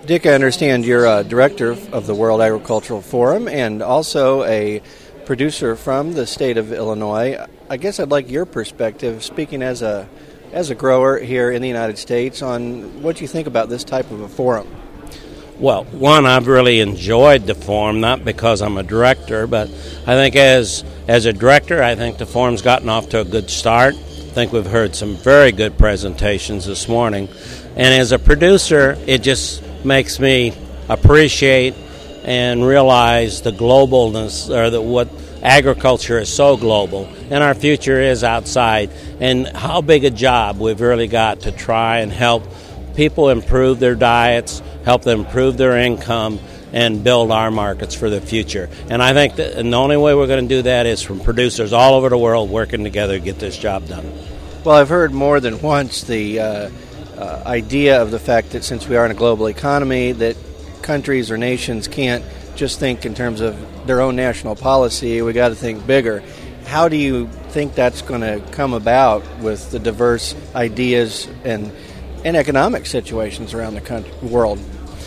Dick, I understand you're a director of the World Agricultural Forum and also a producer from the state of Illinois. I guess I'd like your perspective, speaking as a grower here in the United States, on what you think about this type of a forum. Well, one, I've really enjoyed the forum, not because I'm a director, but I think as a director, I think the forum's gotten off to a good start. I think we've heard some very good presentations this morning. And as a producer, it just makes me appreciate and realize the globalness, or what agriculture is so global, and our future is outside, and how big a job we've really got to try and help people improve their diets, help them improve their income, and build our markets for the future. And I think that the only way we're going to do that is from producers all over the world working together to get this job done. Well, I've heard more than once the idea of the fact that since we are in a global economy, that countries or nations can't just think in terms of their own national policy. We got to think bigger. How do you think that's going to come about with the diverse ideas and economic situations around the world?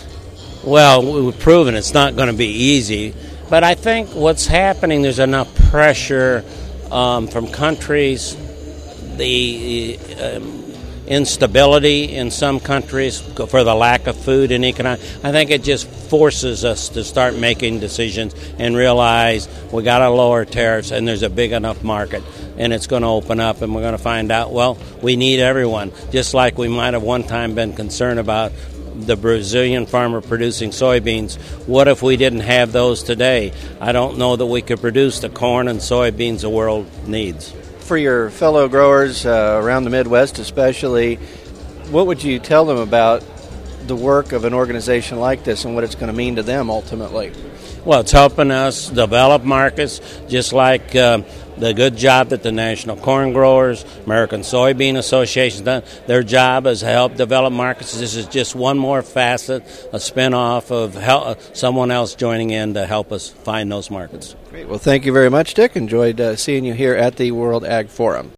Well, we've proven it's not going to be easy, but I think what's happening, there's enough pressure from countries, the instability in some countries for the lack of food and economic. I think it just forces us to start making decisions and realize we got to lower tariffs, and there's a big enough market, and it's going to open up, and we're going to find out, well, we need everyone, just like we might have one time been concerned about the Brazilian farmer producing soybeans. What if we didn't have those today? I don't know that we could produce the corn and soybeans the world needs. For your fellow growers around the Midwest especially, what would you tell them about the work of an organization like this and what it's going to mean to them ultimately? Well, it's helping us develop markets, just like the good job that the National Corn Growers, American Soybean Association done. Their job is to help develop markets. This is just one more facet, a spin-off of someone else joining in to help us find those markets. Great. Well, thank you very much, Dick. Enjoyed seeing you here at the World Ag Forum.